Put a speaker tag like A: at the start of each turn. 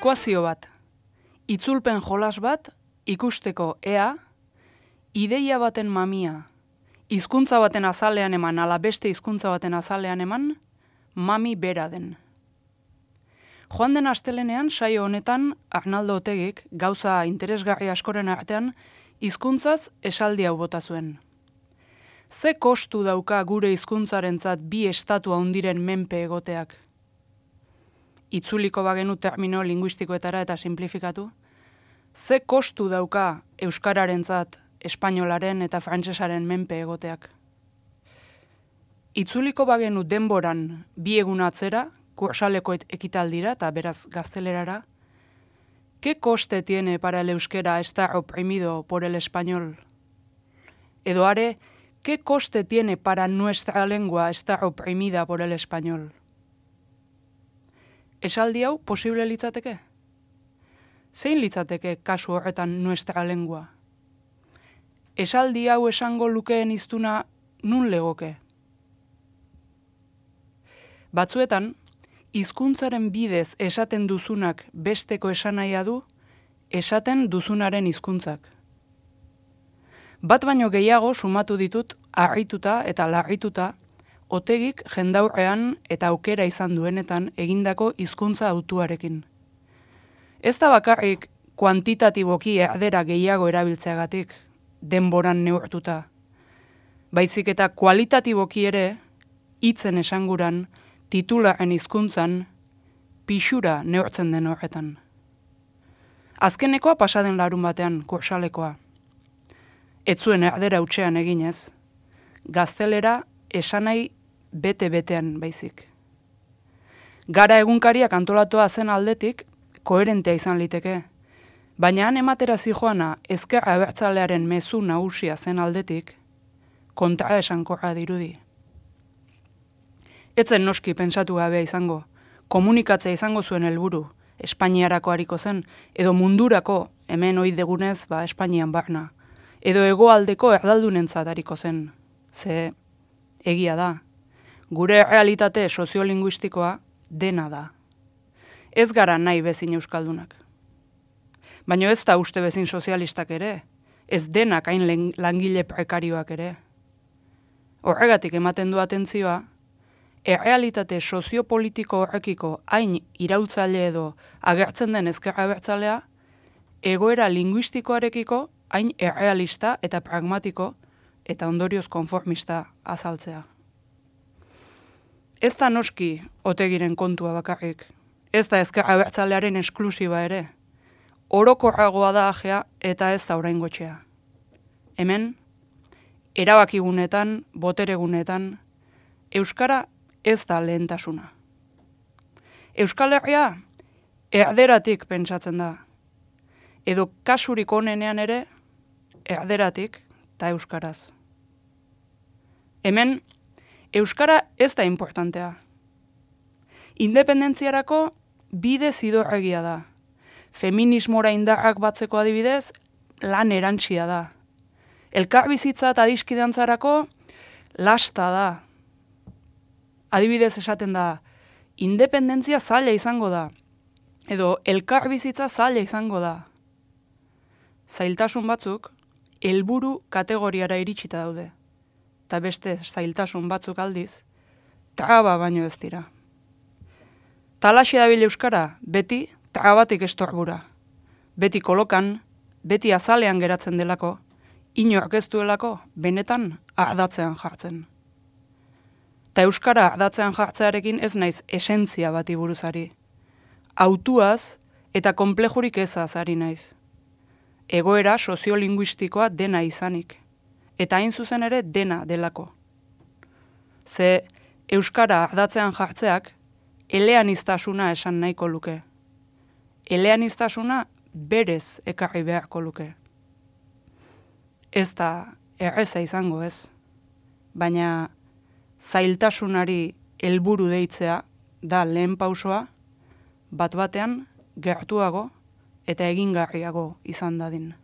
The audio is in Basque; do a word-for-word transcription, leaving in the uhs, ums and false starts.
A: Ekuazio bat, itzulpen jolas bat, ikusteko ea, ideia baten mamia, hizkuntza baten azalean eman, ala beste hizkuntza baten azalean eman, mami bera den. Joan den astelenean, saio honetan, Arnaldo Otegik, gauza interesgarri askoren artean, hizkuntzaz esaldi hau bota zuen. Ze kostu dauka gure hizkuntzarentzat bi estatu handiren menpe egoteak? Itzuliko bagenu termino linguistikoetara eta simplifikatu? Ze kostu dauka euskararentzat espainolaren eta frantsesaren menpe egoteak? Itzuliko bagenu denboran bi egun atzera, kursaleko ekitaldira eta beraz gaztelerara, ¿qué coste tiene para el euskera estar oprimido por el español? Edo are, ¿qué coste tiene para nuestra lengua estar oprimida por el español? Esaldi hau posible litzateke? Zein litzateke kasu horretan nuestra lengua? Esaldi hau esango lukeen hiztuna nun legoke? Batzuetan, hizkuntzaren bidez esaten duzunak besteko esanahia du, esaten duzunaren hizkuntzak. Bat baino gehiago sumatu ditut harrituta eta larrituta Otegik jendaurrean eta aukera izan duenetan egindako hizkuntza hautuarekin. Ez da bakarrik kuantitatiboki erdera gehiago erabiltzeagatik, denboran neurtuta. Baizik eta kualitatiboki ere, hitzen esanguran, titularen hizkuntzan, pixura neurtzen den horretan. Azkenekoa pasaden larun batean, kursalekoa. Ez zuen erdera utxean eginez, gaztelera esanai bete-betean baizik. Gara egunkariak antolatua zen aldetik, koherentea izan liteke, baina han ematera zijoana ezker abertzalearen mezu nagusia zen aldetik, kontra esankorra dirudi. Etzen noski pentsatu gabea izango, komunikatzea izango zuen helburu, Espainiarako hariko zen, edo mundurako, hemen oid degunez, ba, Espainian barna, edo hegoaldeko erdaldunentzat hariko zen, ze egia da. Gure realitate soziolinguistikoa dena da. Ez gara nahi bezin euskaldunak. Baina ez da uste bezin sozialistak ere, ez denak hain langile prekarioak ere. Horregatik ematen du atentzioa, errealitate soziopolitiko horrekiko hain irautzaile edo agertzen den ezker abertzalea, egoera linguistikoarekiko hain errealista eta pragmatiko eta ondorioz konformista azaltzea. Ez da noski Otegiren kontua bakarrik, ez da ezker abertzalearen esklusiba ere, orokorragoa da ajea eta ez da oraingotxea. Hemen, erabakigunetan, boteregunetan, euskara ez da lehentasuna. Euskal Herria erderatik pentsatzen da, edo kasurik onenean ere erderatik eta euskaraz. Hemen, euskara ez da importantea. Independentziarako bide zidorregia da. Feminismora indarrak batzeko adibidez, lan erantsia da. Elkarbizitza eta adiskidantzarako lasta da. Adibidez esaten da, independentzia zaila izango da, edo elkarbizitza zaila izango da. Zailtasun batzuk, helburu kategoriara iritsita daude, eta beste zailtasun batzuk aldiz, traba baino ez dira. Talaxe dabil euskara, beti trabatik estorbura, beti kolokan, beti azalean geratzen delako, inork ez duelako benetan ardatzean jartzen. Ta euskara ardatzean jartzearekin ez naiz esentzia bati buruzari. Autuaz eta konplejurik ezaz ari naiz. Egoera soziolinguistikoa dena izanik, eta hain zuzen ere dena delako. Ze euskara ardatzean jartzeak eleaniztasuna esan nahiko luke. Eleaniztasuna berez ekarri beharko luke. Ez da erreza izango ez, baina zailtasunari helburu deitzea da lehen pausoa, bat batean gertuago eta egingarriago izan dadin.